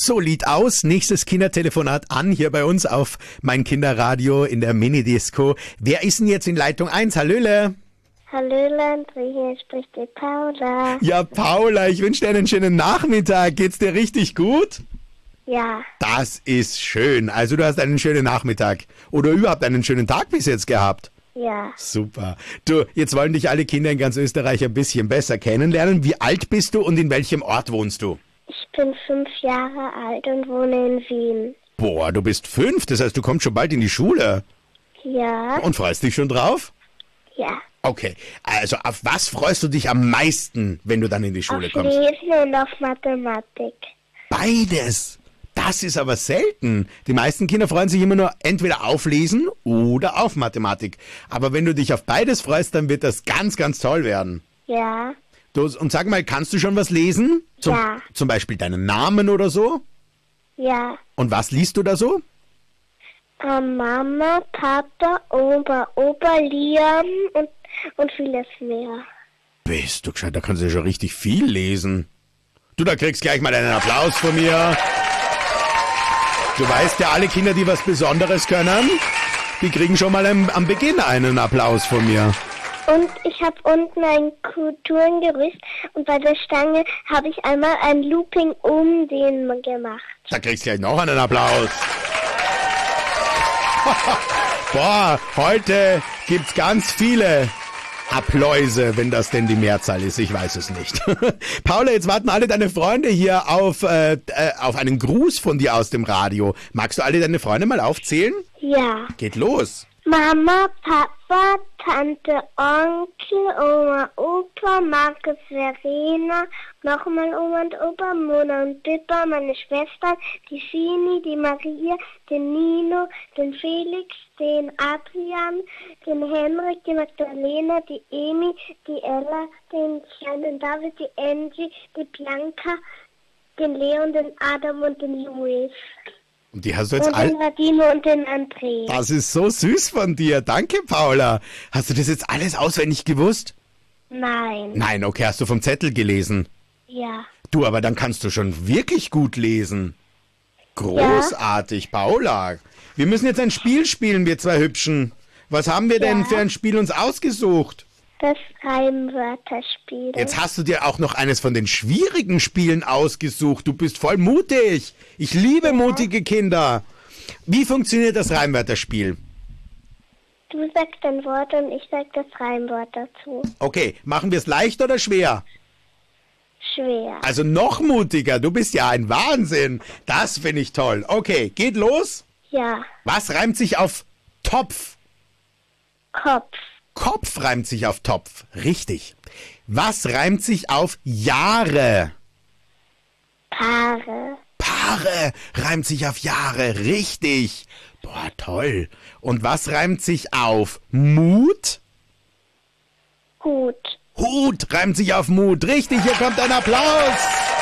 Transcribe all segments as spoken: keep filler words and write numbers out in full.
So Lied aus. Nächstes Kindertelefonat an hier bei uns auf Mein Kinderradio in der Minidisco. Wer ist denn jetzt in Leitung eins? Hallöle. Hallöle, hier spricht die Paula. Ja, Paula, ich wünsche dir einen schönen Nachmittag. Geht's dir richtig gut? Ja. Das ist schön. Also du hast einen schönen Nachmittag oder überhaupt einen schönen Tag bis jetzt gehabt. Ja. Super. Du, jetzt wollen dich alle Kinder in ganz Österreich ein bisschen besser kennenlernen. Wie alt bist du und in welchem Ort wohnst du? Ich bin fünf Jahre alt und wohne in Wien. Boah, du bist fünf, das heißt, du kommst schon bald in die Schule. Ja. Und freust dich schon drauf? Ja. Okay, also auf was freust du dich am meisten, wenn du dann in die Schule auf kommst? Lesen und auf Mathematik. Beides. Das ist aber selten. Die meisten Kinder freuen sich immer nur entweder auf Lesen oder auf Mathematik. Aber wenn du dich auf beides freust, dann wird das ganz, ganz toll werden. Ja. Du, und sag mal, kannst du schon was lesen? Zum, Ja. Zum Beispiel deinen Namen oder so? Ja. Und was liest du da so? Ähm, Mama, Papa, Opa, Opa, Liam und, und vieles mehr. Bist du gescheit, da kannst du ja schon richtig viel lesen. Du, da kriegst gleich mal einen Applaus von mir. Du weißt ja, alle Kinder, die was Besonderes können, die kriegen schon mal am, am Beginn einen Applaus von mir. Und ich habe unten ein Kulturengerüst und bei der Stange habe ich einmal ein Looping um den gemacht. Da kriegst du gleich noch einen Applaus. Boah, heute gibt's ganz viele Appläuse, wenn das denn die Mehrzahl ist. Ich weiß es nicht. Paula, jetzt warten alle deine Freunde hier auf, äh, äh, auf einen Gruß von dir aus dem Radio. Magst du alle deine Freunde mal aufzählen? Ja. Geht los. Mama, Papa, Tante, Onkel, Oma, Opa, Markus, Verena, nochmal Oma und Opa, Mona und Pippa, meine Schwestern, die Fini, die Maria, den Nino, den Felix, den Adrian, den Henrik, die Magdalena, die Emi, die Ella, den kleinen David, die Angie, die Bianca, den Leon, den Adam und den Luis. Und die hast du jetzt Und all... den Radino und den André. Das ist so süß von dir. Danke, Paula. Hast du das jetzt alles auswendig gewusst? Nein. Nein, okay, hast du vom Zettel gelesen. Ja. Du, aber dann kannst du schon wirklich gut lesen. Großartig, ja. Paula. Wir müssen jetzt ein Spiel spielen, wir zwei Hübschen. Was haben wir denn Ja. für ein Spiel uns ausgesucht? Das Reimwörterspiel. Jetzt hast du dir auch noch eines von den schwierigen Spielen ausgesucht. Du bist voll mutig. Ich liebe ja. mutige Kinder. Wie funktioniert das Reimwörterspiel? Du sagst ein Wort und ich sag das Reimwort dazu. Okay, machen wir es leicht oder schwer? Schwer. Also noch mutiger. Du bist ja ein Wahnsinn. Das finde ich toll. Okay, geht los? Ja. Was reimt sich auf Topf? Kopf. Kopf reimt sich auf Topf. Richtig. Was reimt sich auf Jahre? Paare. Paare reimt sich auf Jahre. Richtig. Boah, toll. Und was reimt sich auf Mut? Hut. Hut reimt sich auf Mut. Richtig, hier kommt ein Applaus.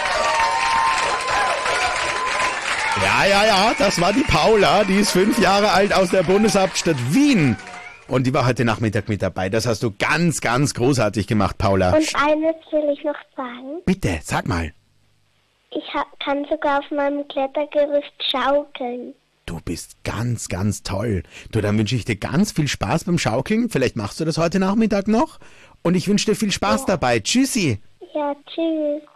Ja, ja, ja, das war die Paula. Die ist fünf Jahre alt aus der Bundeshauptstadt Wien. Und die war heute Nachmittag mit dabei. Das hast du ganz, ganz großartig gemacht, Paula. Und eines will ich noch sagen. Bitte, sag mal. Ich ha- kann sogar auf meinem Klettergerüst schaukeln. Du bist ganz, ganz toll. Du, dann wünsche ich dir ganz viel Spaß beim Schaukeln. Vielleicht machst du das heute Nachmittag noch. Und ich wünsche dir viel Spaß Ja. dabei. Tschüssi. Ja, tschüss.